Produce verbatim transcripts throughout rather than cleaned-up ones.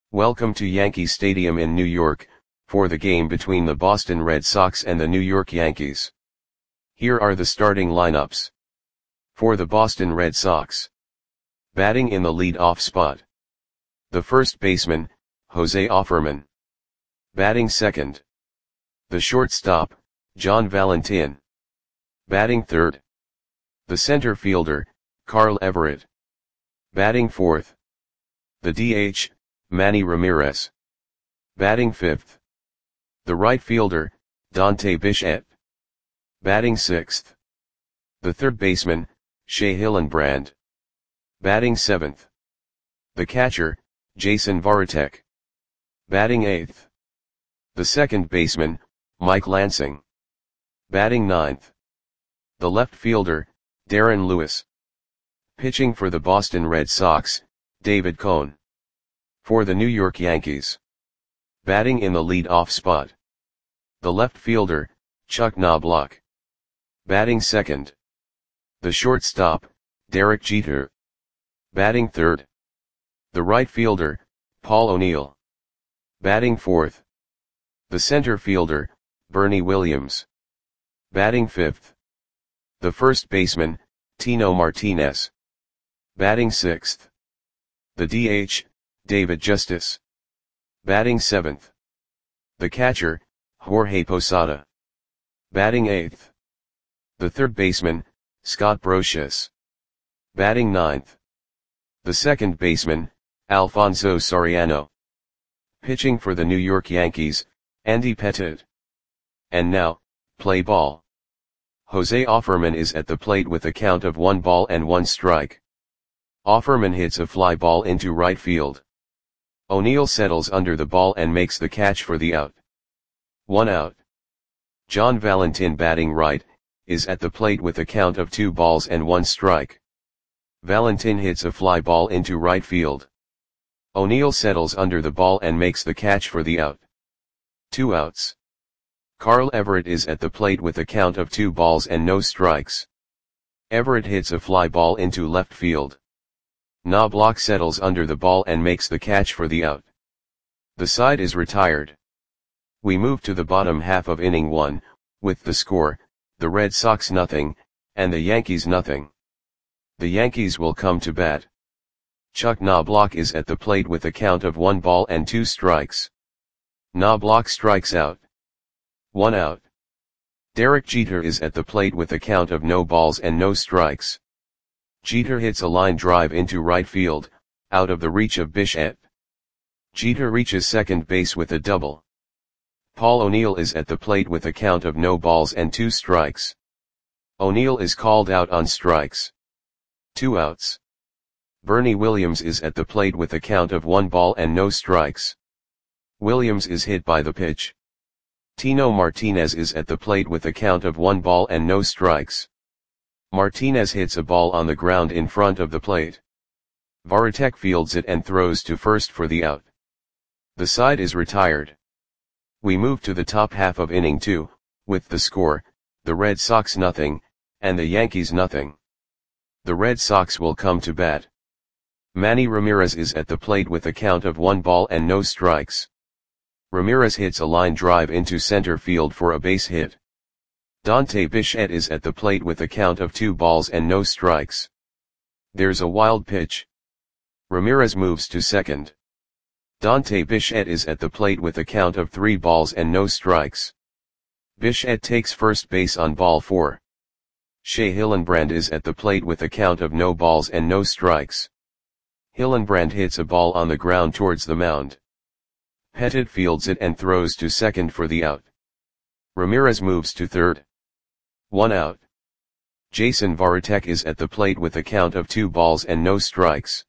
Welcome to Yankee Stadium in New York, for the game between the Boston Red Sox and the New York Yankees. Here are the starting lineups. For the Boston Red Sox. Batting in the lead-off spot. The first baseman, Jose Offerman. Batting second. The shortstop, John Valentin. Batting third. The center fielder, Carl Everett. Batting fourth. The D H, Manny Ramirez. Batting fifth. The right fielder, Dante Bichette. Batting sixth. The third baseman, Shea Hillenbrand. Batting seventh. The catcher, Jason Varitek. Batting eighth. The second baseman, Mike Lansing. Batting ninth. The left fielder, Darren Lewis. Pitching for the Boston Red Sox, David Cone. For the New York Yankees. Batting in the lead-off spot. The left fielder, Chuck Knobloch. Batting second. The shortstop, Derek Jeter. Batting third. The right fielder, Paul O'Neill. Batting fourth. The center fielder, Bernie Williams. Batting fifth. The first baseman, Tino Martinez. Batting sixth. The D H, David Justice. Batting seventh. The catcher, Jorge Posada. Batting eighth. The third baseman, Scott Brosius. Batting ninth. The second baseman, Alfonso Soriano. Pitching for the New York Yankees, Andy Pettitte. And now, play ball. Jose Offerman is at the plate with a count of one ball and one strike. Offerman hits a fly ball into right field. O'Neill settles under the ball and makes the catch for the out. One out. John Valentin, batting right, is at the plate with a count of two balls and one strike. Valentin hits a fly ball into right field. O'Neill settles under the ball and makes the catch for the out. Two outs. Carl Everett is at the plate with a count of two balls and no strikes. Everett hits a fly ball into left field. Knobloch settles under the ball and makes the catch for the out. The side is retired. We move to the bottom half of inning one, with the score, the Red Sox nothing, and the Yankees nothing. The Yankees will come to bat. Chuck Knobloch is at the plate with a count of one ball and two strikes. Knobloch strikes out. One out. Derek Jeter is at the plate with a count of no balls and no strikes. Jeter hits a line drive into right field, out of the reach of Bichette. Jeter reaches second base with a double. Paul O'Neill is at the plate with a count of no balls and two strikes. O'Neill is called out on strikes. Two outs. Bernie Williams is at the plate with a count of one ball and no strikes. Williams is hit by the pitch. Tino Martinez is at the plate with a count of one ball and no strikes. Martinez hits a ball on the ground in front of the plate. Varitek fields it and throws to first for the out. The side is retired. We move to the top half of inning two, with the score, the Red Sox nothing, and the Yankees nothing. The Red Sox will come to bat. Manny Ramirez is at the plate with a count of one ball and no strikes. Ramirez hits a line drive into center field for a base hit. Dante Bichette is at the plate with a count of two balls and no strikes. There's a wild pitch. Ramirez moves to second. Dante Bichette is at the plate with a count of three balls and no strikes. Bichette takes first base on ball four. Shea Hillenbrand is at the plate with a count of no balls and no strikes. Hillenbrand hits a ball on the ground towards the mound. Pettitte fields it and throws to second for the out. Ramirez moves to third. One out. Jason Varitek is at the plate with a count of two balls and no strikes.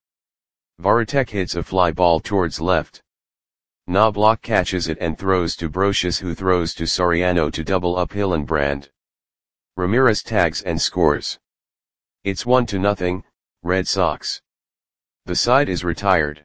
Varitek hits a fly ball towards left. Knobloch catches it and throws to Brosius, who throws to Soriano to double up Hillenbrand. Ramirez tags and scores. It's one to nothing, Red Sox. The side is retired.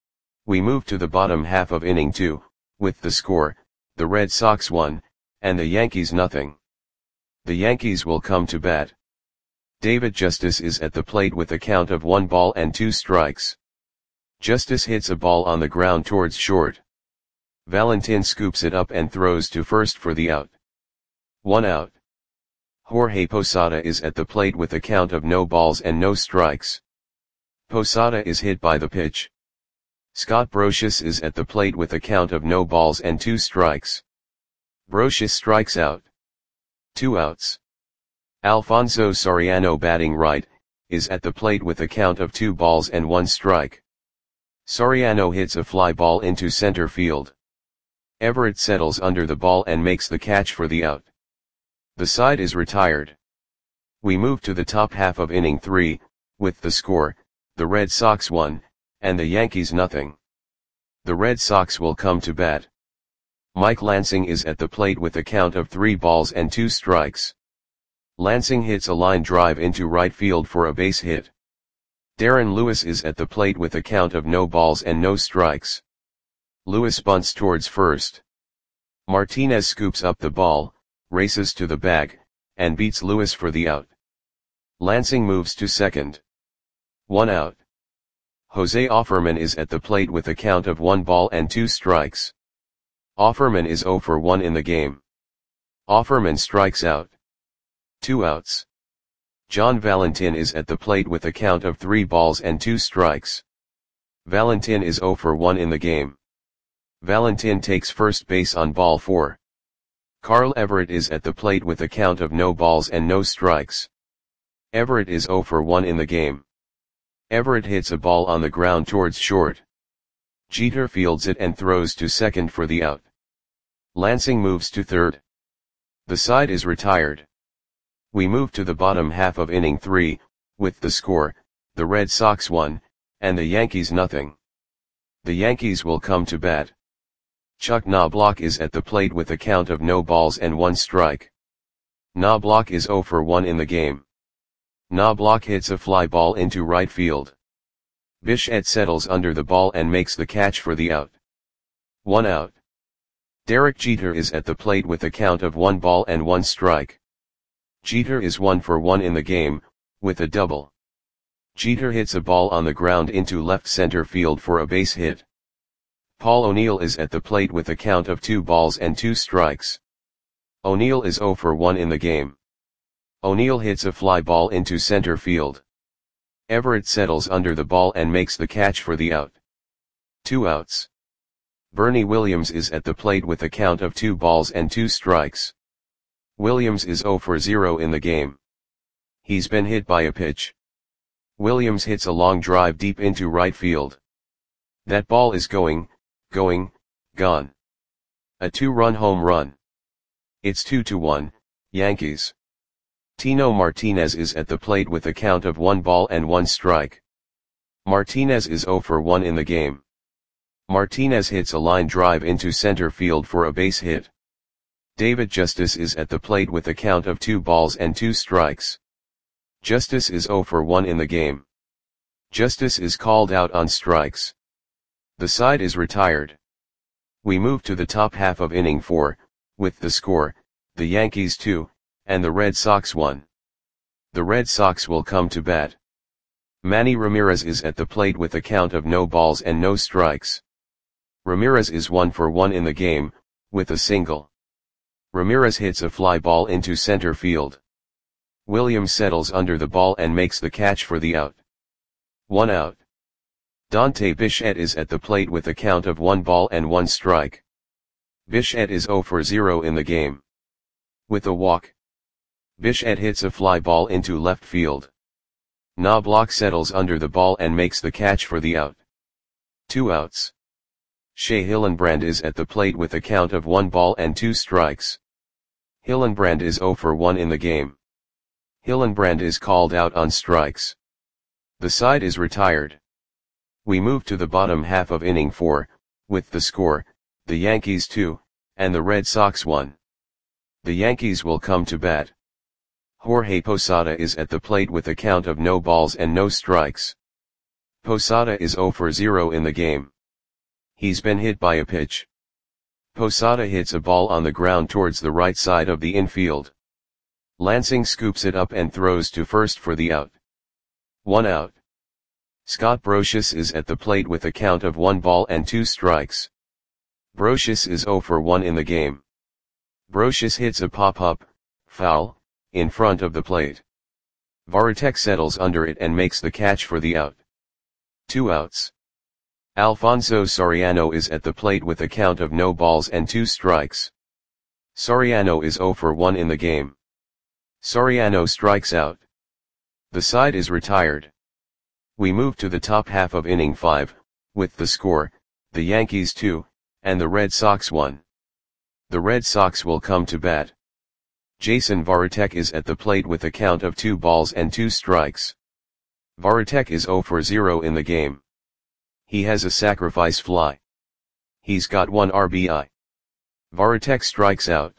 We move to the bottom half of inning two, with the score, the Red Sox one, and the Yankees nothing. The Yankees will come to bat. David Justice is at the plate with a count of one ball and two strikes. Justice hits a ball on the ground towards short. Valentin scoops it up and throws to first for the out. One out. Jorge Posada is at the plate with a count of no balls and no strikes. Posada is hit by the pitch. Scott Brocious is at the plate with a count of no balls and two strikes. Brocious strikes out. Two outs. Alfonso Soriano, batting right, is at the plate with a count of two balls and one strike. Soriano hits a fly ball into center field. Everett settles under the ball and makes the catch for the out. The side is retired. We move to the top half of inning three, with the score, the Red Sox one, and the Yankees nothing. The Red Sox will come to bat. Mike Lansing is at the plate with a count of three balls and two strikes. Lansing hits a line drive into right field for a base hit. Darren Lewis is at the plate with a count of no balls and no strikes. Lewis bunts towards first. Martinez scoops up the ball, races to the bag, and beats Lewis for the out. Lansing moves to second. One out. Jose Offerman is at the plate with a count of one ball and two strikes. Offerman is zero for one in the game. Offerman strikes out. Two outs. John Valentin is at the plate with a count of three balls and two strikes. Valentin is zero for one in the game. Valentin takes first base on ball four. Carl Everett is at the plate with a count of no balls and no strikes. Everett is zero for one in the game. Everett hits a ball on the ground towards short. Jeter fields it and throws to second for the out. Lansing moves to third. The side is retired. We move to the bottom half of inning three, with the score, the Red Sox one, and the Yankees nothing. The Yankees will come to bat. Chuck Knobloch is at the plate with a count of no balls and one strike. Knobloch is zero for one in the game. Knobloch hits a fly ball into right field. Bichette settles under the ball and makes the catch for the out. One out. Derek Jeter is at the plate with a count of one ball and one strike. Jeter is one for one in the game, with a double. Jeter hits a ball on the ground into left center field for a base hit. Paul O'Neill is at the plate with a count of two balls and two strikes. O'Neill is zero for one in the game. O'Neill hits a fly ball into center field. Everett settles under the ball and makes the catch for the out. Two outs. Bernie Williams is at the plate with a count of two balls and two strikes. Williams is zero for zero in the game. He's been hit by a pitch. Williams hits a long drive deep into right field. That ball is going, going, gone. A two-run home run. It's two to one, Yankees. Tino Martinez is at the plate with a count of one ball and one strike. Martinez is zero for one in the game. Martinez hits a line drive into center field for a base hit. David Justice is at the plate with a count of two balls and two strikes. Justice is zero for one in the game. Justice is called out on strikes. The side is retired. We move to the top half of inning four, with the score, the Yankees two, and the Red Sox one. The Red Sox will come to bat. Manny Ramirez is at the plate with a count of no balls and no strikes. Ramirez is one for one in the game, with a single. Ramirez hits a fly ball into center field. Williams settles under the ball and makes the catch for the out. One out. Dante Bichette is at the plate with a count of one ball and one strike. Bichette is zero for zero in the game. With a walk. Bichette hits a fly ball into left field. Knobloch settles under the ball and makes the catch for the out. Two outs. Shea Hillenbrand is at the plate with a count of one ball and two strikes. Hillenbrand is zero for one in the game. Hillenbrand is called out on strikes. The side is retired. We move to the bottom half of inning four, with the score, the Yankees two, and the Red Sox one. The Yankees will come to bat. Jorge Posada is at the plate with a count of no balls and no strikes. Posada is zero for zero in the game. He's been hit by a pitch. Posada hits a ball on the ground towards the right side of the infield. Lansing scoops it up and throws to first for the out. One out. Scott Brosius is at the plate with a count of one ball and two strikes. Brosius is zero for one in the game. Brosius hits a pop-up, foul, in front of the plate. Varitek settles under it and makes the catch for the out. Two outs. Alfonso Soriano is at the plate with a count of no balls and two strikes. Soriano is zero for one in the game. Soriano strikes out. The side is retired. We move to the top half of inning five, with the score, the Yankees two, and the Red Sox one. The Red Sox will come to bat. Jason Varitek is at the plate with a count of two balls and two strikes. Varitek is zero for zero in the game. He has a sacrifice fly. He's got one R B I. Varitek strikes out.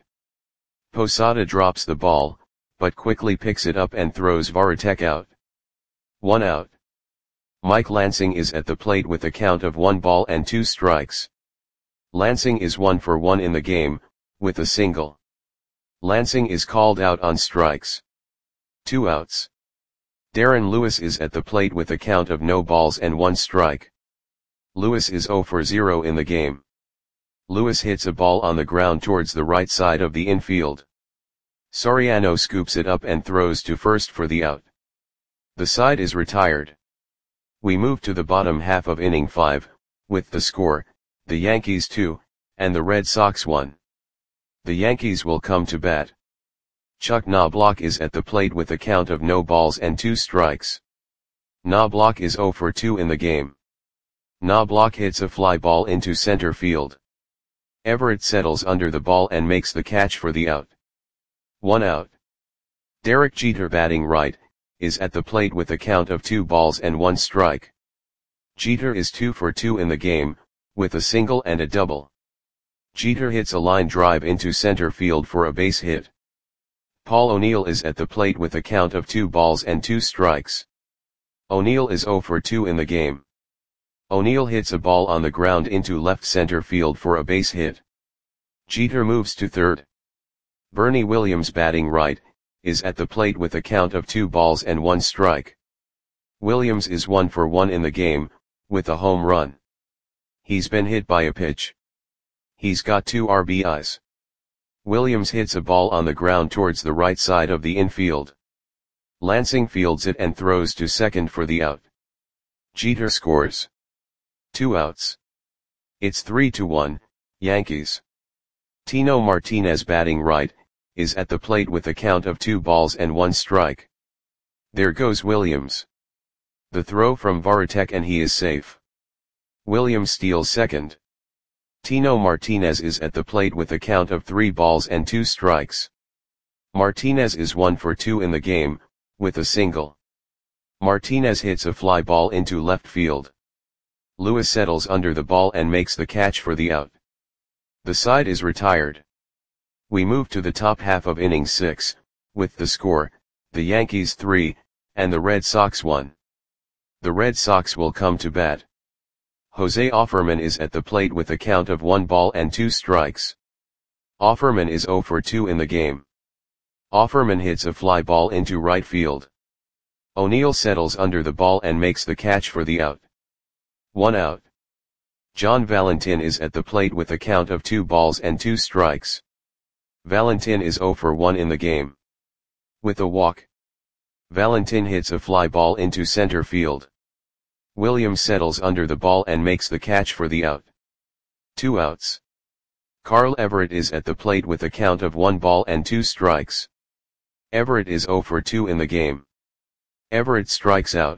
Posada drops the ball, but quickly picks it up and throws Varitek out. One out. Mike Lansing is at the plate with a count of one ball and two strikes. Lansing is one for one in the game, with a single. Lansing is called out on strikes. Two outs. Darren Lewis is at the plate with a count of no balls and one strike. Lewis is zero for zero in the game. Lewis hits a ball on the ground towards the right side of the infield. Soriano scoops it up and throws to first for the out. The side is retired. We move to the bottom half of inning five, with the score, the Yankees two, and the Red Sox one. The Yankees will come to bat. Chuck Knobloch is at the plate with a count of no balls and two strikes. Knobloch is zero for two in the game. Knobloch hits a fly ball into center field. Everett settles under the ball and makes the catch for the out. One out. Derek Jeter, batting right, is at the plate with a count of two balls and one strike. Jeter is two for two in the game, with a single and a double. Jeter hits a line drive into center field for a base hit. Paul O'Neill is at the plate with a count of two balls and two strikes. O'Neill is zero for two in the game. O'Neill hits a ball on the ground into left center field for a base hit. Jeter moves to third. Bernie Williams, batting right, is at the plate with a count of two balls and one strike. Williams is one for one in the game, with a home run. He's been hit by a pitch. He's got two R B Is. Williams hits a ball on the ground towards the right side of the infield. Lansing fields it and throws to second for the out. Jeter scores. Two outs. It's three to one, Yankees. Tino Martinez, batting right, is at the plate with a count of two balls and one strike. There goes Williams. The throw from Varitek and he is safe. Williams steals second. Tino Martinez is at the plate with a count of three balls and two strikes. Martinez is one for two in the game, with a single. Martinez hits a fly ball into left field. Lewis settles under the ball and makes the catch for the out. The side is retired. We move to the top half of inning six, with the score, the Yankees three, and the Red Sox one. The Red Sox will come to bat. Jose Offerman is at the plate with a count of one ball and two strikes. Offerman is zero for two in the game. Offerman hits a fly ball into right field. O'Neill settles under the ball and makes the catch for the out. One out. John Valentin is at the plate with a count of two balls and two strikes. Valentin is zero for one in the game. With a walk. Valentin hits a fly ball into center field. Williams settles under the ball and makes the catch for the out. Two outs. Carl Everett is at the plate with a count of one ball and two strikes. Everett is zero for two in the game. Everett strikes out.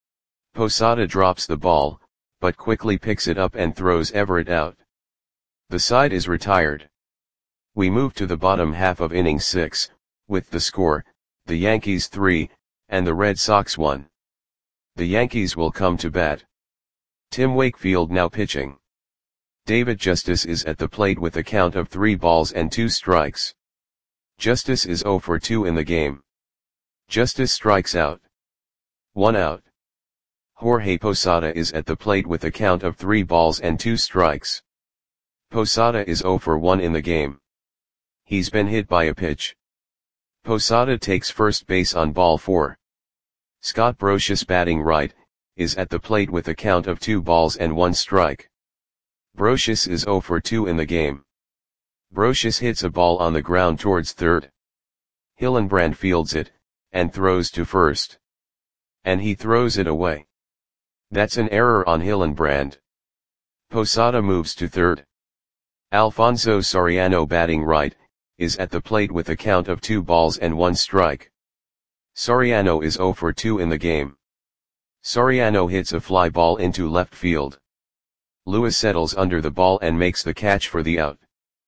Posada drops the ball, but quickly picks it up and throws Everett out. The side is retired. We move to the bottom half of inning six, with the score, the Yankees three, and the Red Sox one. The Yankees will come to bat. Tim Wakefield now pitching. David Justice is at the plate with a count of three balls and two strikes. Justice is zero for two in the game. Justice strikes out. One out. Jorge Posada is at the plate with a count of three balls and two strikes. Posada is zero for one in the game. He's been hit by a pitch. Posada takes first base on ball four. Scott Brosius, batting right, is at the plate with a count of two balls and one strike. Brocious is zero for two in the game. Brocious hits a ball on the ground towards third. Hillenbrand fields it, and throws to first. And he throws it away. That's an error on Hillenbrand. Posada moves to third. Alfonso Soriano, batting right, is at the plate with a count of two balls and one strike. Soriano is zero for two in the game. Soriano hits a fly ball into left field. Lewis settles under the ball and makes the catch for the out.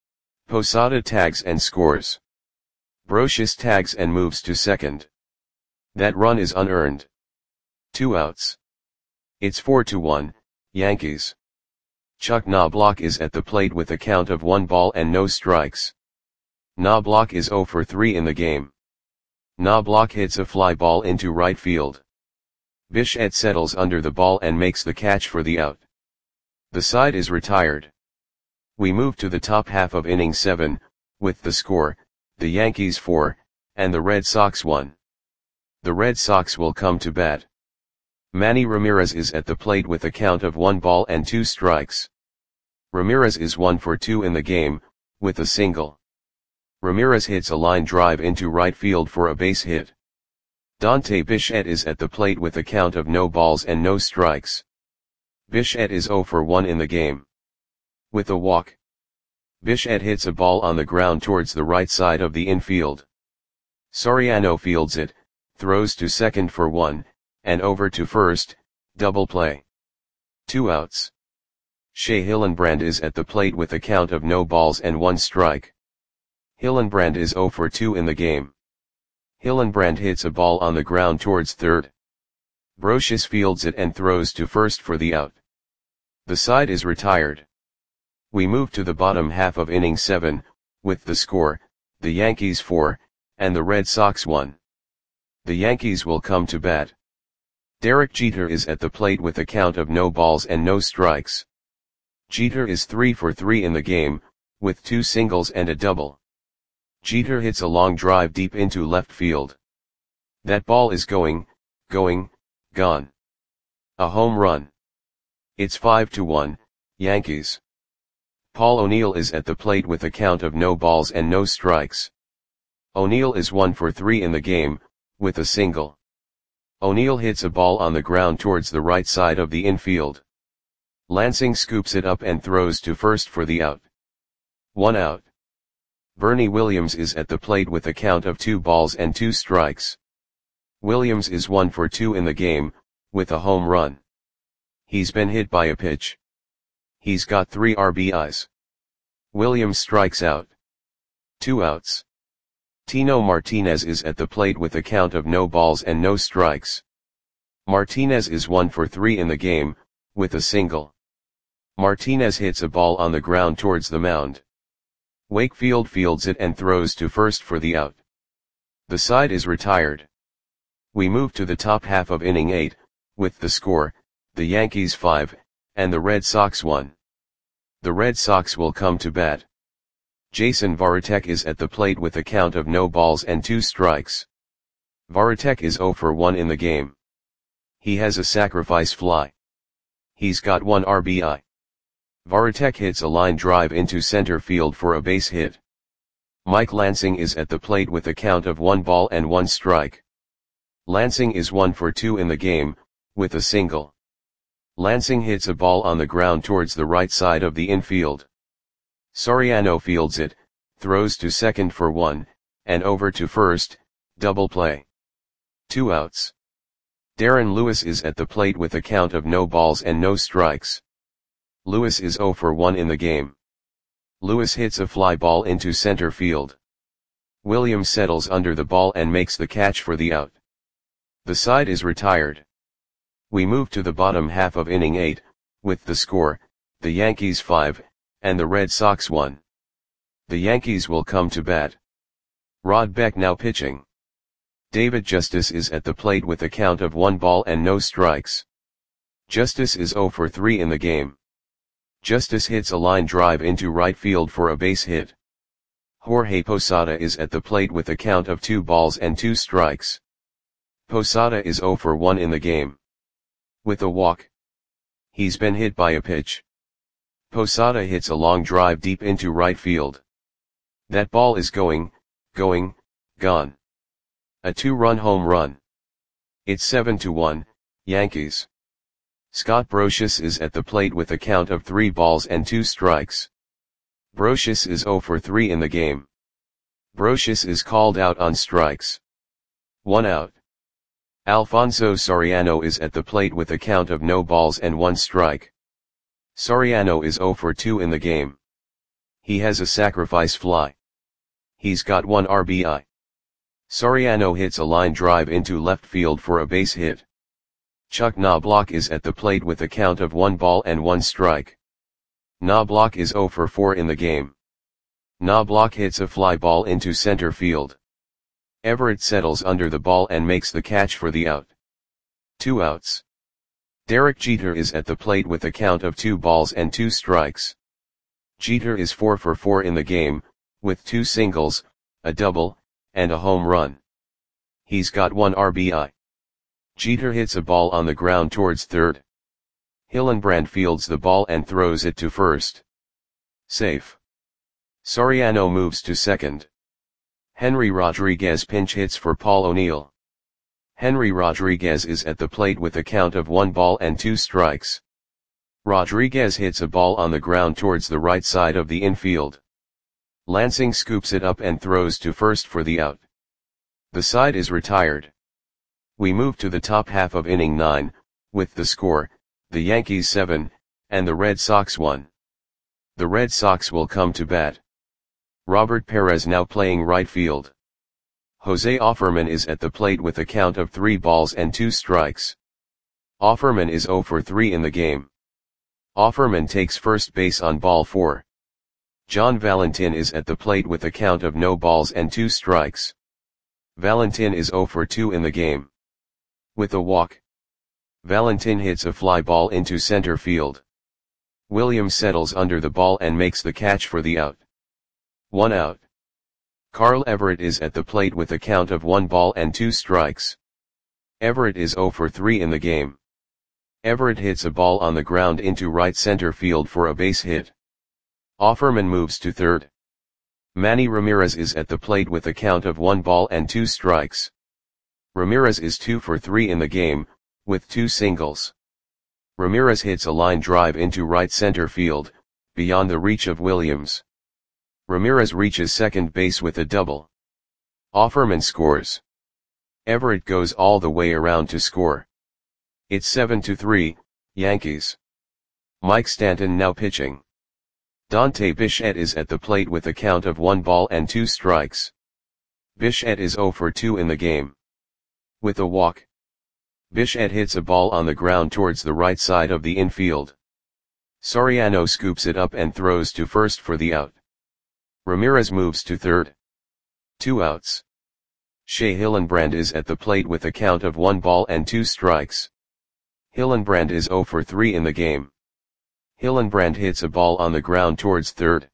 Posada tags and scores. Brocious tags and moves to second. That run is unearned. Two outs. It's four to one, Yankees. Chuck Knobloch is at the plate with a count of one ball and no strikes. Knobloch is zero for three in the game. Knobloch hits a fly ball into right field. Bichette settles under the ball and makes the catch for the out. The side is retired. We move to the top half of inning seven, with the score, the Yankees four, and the Red Sox one. The Red Sox will come to bat. Manny Ramirez is at the plate with a count of one ball and two strikes. Ramirez is one for two in the game, with a single. Ramirez hits a line drive into right field for a base hit. Dante Bichette is at the plate with a count of no balls and no strikes. Bichette is zero for one in the game. With a walk. Bichette hits a ball on the ground towards the right side of the infield. Soriano fields it, throws to second for one, and over to first, double play. Two outs. Shea Hillenbrand is at the plate with a count of no balls and one strike. Hillenbrand is zero for two in the game. Hillenbrand hits a ball on the ground towards third. Brocious fields it and throws to first for the out. The side is retired. We move to the bottom half of inning seven, with the score, the Yankees four, and the Red Sox one. The Yankees will come to bat. Derek Jeter is at the plate with a count of no balls and no strikes. Jeter is three for three in the game, with two singles and a double. Jeter hits a long drive deep into left field. That ball is going, going, gone. A home run. It's five to one, Yankees. Paul O'Neill is at the plate with a count of no balls and no strikes. O'Neill is one for three in the game, with a single. O'Neill hits a ball on the ground towards the right side of the infield. Lansing scoops it up and throws to first for the out. One out. Bernie Williams is at the plate with a count of two balls and two strikes. Williams is one for two in the game, with a home run. He's been hit by a pitch. He's got three R B Is. Williams strikes out. Two outs. Tino Martinez is at the plate with a count of no balls and no strikes. Martinez is one for three in the game, with a single. Martinez hits a ball on the ground towards the mound. Wakefield fields it and throws to first for the out. The side is retired. We move to the top half of inning eight, with the score, the Yankees five, and the Red Sox one. The Red Sox will come to bat. Jason Varitek is at the plate with a count of no balls and two strikes. Varitek is zero for one in the game. He has a sacrifice fly. He's got one R B I. Varitek hits a line drive into center field for a base hit. Mike Lansing is at the plate with a count of one ball and one strike. Lansing is one for two in the game, with a single. Lansing hits a ball on the ground towards the right side of the infield. Soriano fields it, throws to second for one, and over to first, double play. Two outs. Darren Lewis is at the plate with a count of no balls and no strikes. Lewis is zero for one in the game. Lewis hits a fly ball into center field. Williams settles under the ball and makes the catch for the out. The side is retired. We move to the bottom half of inning eight, with the score, the Yankees five, and the Red Sox one. The Yankees will come to bat. Rod Beck now pitching. David Justice is at the plate with a count of one ball and no strikes. Justice is zero for three in the game. Justice hits a line drive into right field for a base hit. Jorge Posada is at the plate with a count of two balls and two strikes. Posada is zero for one in the game. With a walk. He's been hit by a pitch. Posada hits a long drive deep into right field. That ball is going, going, gone. A two-run home run. It's seven to one, Yankees. Scott Brosius is at the plate with a count of three balls and two strikes. Brosius is zero for three in the game. Brosius is called out on strikes. One out. Alfonso Soriano is at the plate with a count of no balls and one strike. Soriano is zero for two in the game. He has a sacrifice fly. He's got one R B I. Soriano hits a line drive into left field for a base hit. Chuck Knobloch is at the plate with a count of one ball and one strike. Knobloch is zero for four in the game. Knobloch hits a fly ball into center field. Everett settles under the ball and makes the catch for the out. Two outs. Derek Jeter is at the plate with a count of two balls and two strikes. Jeter is four for four in the game, with two singles, a double, and a home run. He's got one R B I. Jeter hits a ball on the ground towards third. Hillenbrand fields the ball and throws it to first. Safe. Soriano moves to second. Henry Rodriguez pinch hits for Paul O'Neill. Henry Rodriguez is at the plate with a count of one ball and two strikes. Rodriguez hits a ball on the ground towards the right side of the infield. Lansing scoops it up and throws to first for the out. The side is retired. We move to the top half of inning nine, with the score, the Yankees seven, and the Red Sox one. The Red Sox will come to bat. Robert Perez now playing right field. Jose Offerman is at the plate with a count of three balls and two strikes. Offerman is zero for three in the game. Offerman takes first base on ball four. John Valentin is at the plate with a count of no balls and two strikes. Valentin is zero for two in the game. With a walk. Valentin hits a fly ball into center field. Williams settles under the ball and makes the catch for the out. One out. Carl Everett is at the plate with a count of one ball and two strikes. Everett is zero for three in the game. Everett hits a ball on the ground into right center field for a base hit. Offerman moves to third. Manny Ramirez is at the plate with a count of one ball and two strikes. Ramirez is two for three in the game, with two singles. Ramirez hits a line drive into right center field, beyond the reach of Williams. Ramirez reaches second base with a double. Offerman scores. Everett goes all the way around to score. It's seven to three, Yankees. Mike Stanton now pitching. Dante Bichette is at the plate with a count of one ball and two strikes. Bichette is zero for two in the game. With a walk. Bichette hits a ball on the ground towards the right side of the infield. Soriano scoops it up and throws to first for the out. Ramirez moves to third. Two outs. Shea Hillenbrand is at the plate with a count of one ball and two strikes. Hillenbrand is zero for three in the game. Hillenbrand hits a ball on the ground towards third.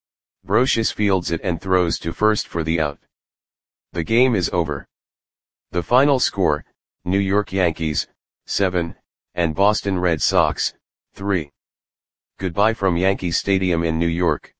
Brosius fields it and throws to first for the out. The game is over. The final score, New York Yankees, seven, and Boston Red Sox, three. Goodbye from Yankee Stadium in New York.